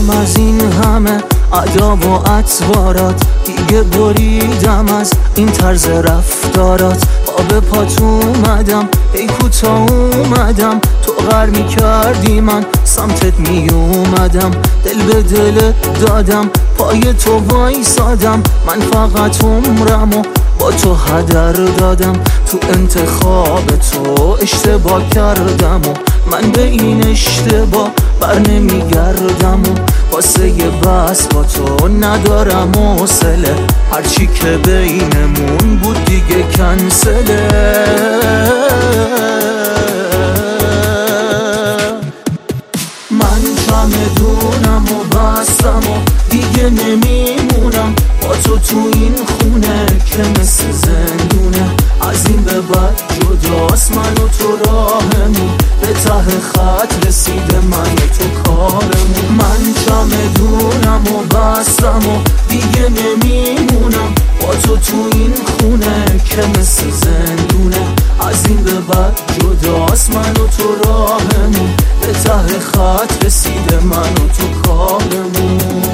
بریدم از این همه ادا و اطوارات، دیگه بریدم از این طرز رفتارات. به پات اومدم ای کوتا اومدم، تو غر میکردی من سمتت میومدم، دل به دل دادم پای تو وایسادم، من فقط عمرمو با تو هدر دادم. تو انتخاب تو اشتباه کردم و من به این اشتباه بر نمیگردم و واسه یه بس با تو ندارم حوصله، هرچی که بینمون بود دیگه کنسله. من چمدونم و بستم و دیگه نمیمونم با تو این خونه که مثل زندونه. از این به بعد جداست من و تو راهمون، به ته خط رسیده من و تو کارمون. من چمدونم و بستم و دیگه نمیمونم با تو این خونه که مثل زندونه. از این به بعد جداست من و تو راهمون، به ته خط رسیده من و تو کارمون.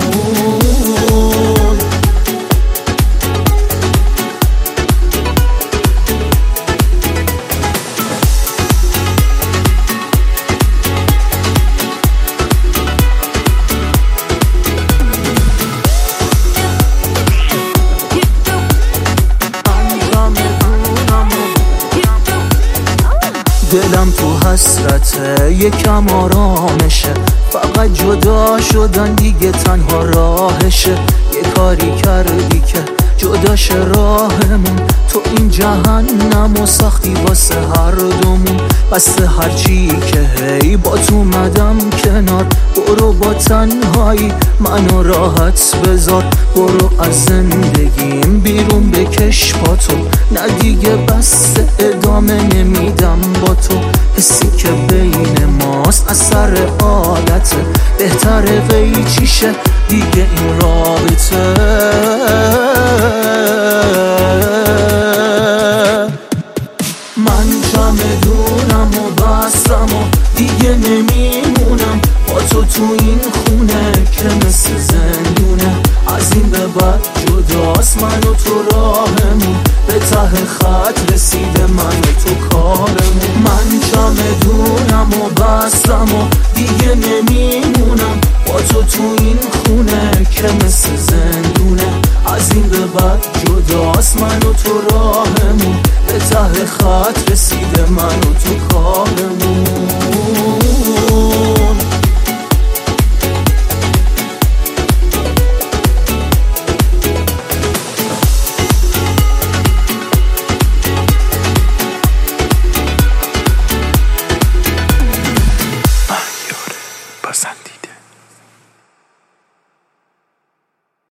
دلم تو حسرته یکم آرامشه، فقط جدا شدن دیگه تنها راهشه. یه کاری کردی که جداش راهمون، تو این جهنم و ساختی واسه هر دومون. بسته هرچی که هی با تو اومدم کنار، برو با تنهایی منو راحت بذار، برو از زندگیم بیرون بکش با تو، نه دیگه بسته ادامه نمیدم با تو. حسی که بین ماست اثر عادته، بهتره قیچیشه دیگه این رابطه. من چمدونم و بستم و دیگه نمیمونم با تو این خونه که مثل زندونه. از این به بعد جداست من و تو راهمون، به ته خط رسیده من و تو کارمون. من چمدونم و بستم و دیگه نمیمونم با تو این خونه که مثل زندونه. از این به بعد جداست من و تو راهمون، به ته خط رسیده من و تو